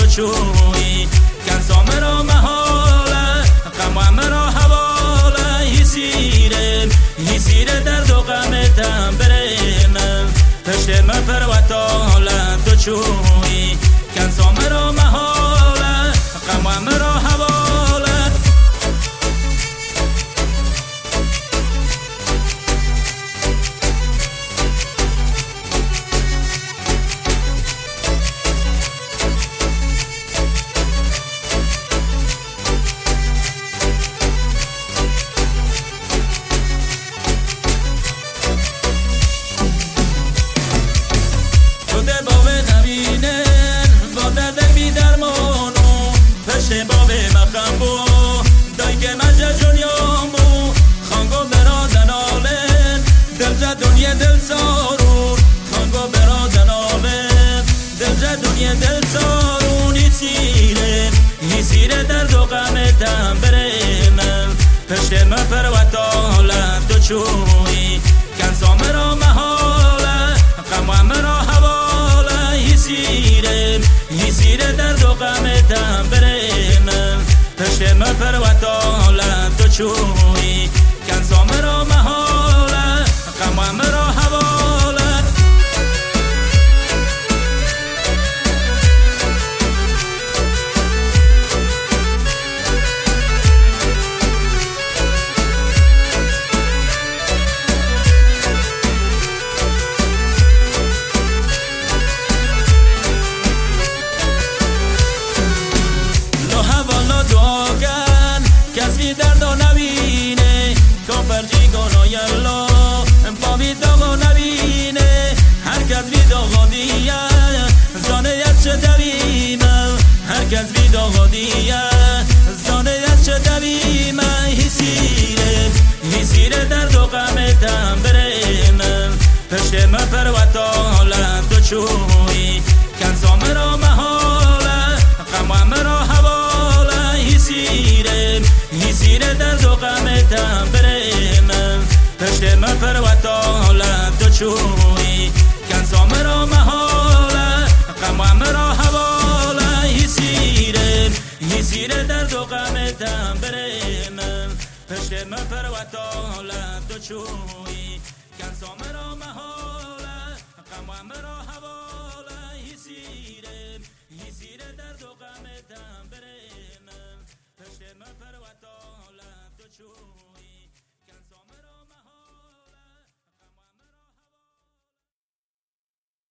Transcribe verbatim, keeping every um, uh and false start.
چوی کنسا مرا محاله غم مرا حواله هیسیره هیسیره درد و غمتم برم پشت مپر و تاله تو چوی کنسا مرا محاله غم مرا حواله دنیا دل سارون خانگو برادن آلم دل دنیا دل سارون هیسیره هیسیره درد و غمتم برمم پشت مپر و تاله تو چوی کنسا مرا محاله غم مرا حواله هیسیره هیسیره درد و غمتم برمم پشت مپر و تاله تو چوی کنسا مرا محاله غم مرا حواله لو حوالا دعا کن کسی درد و نبینه کافرجی گناه یلا باوی داغو نبینه هر کس بی داغو دیه زانه یت چه دویمه هر کس بی داغو دیه زانه یت چه دویمه هیسیره هیسیره درد و غمتم برمم پشت مپر و تاله تو چوی کنسا مرا محاله غم مرا حواله هیسیره هیسیره درد و غمتم برمم پشت مپر و تاله تو چوی کنسا مرا محاله غم مرا حواله هیسیره هیسیره درد و غمتم برمم پشت مپر و تاله تو چوی کنسا مرا محاله غم مرا حواله هیسیره هیسیره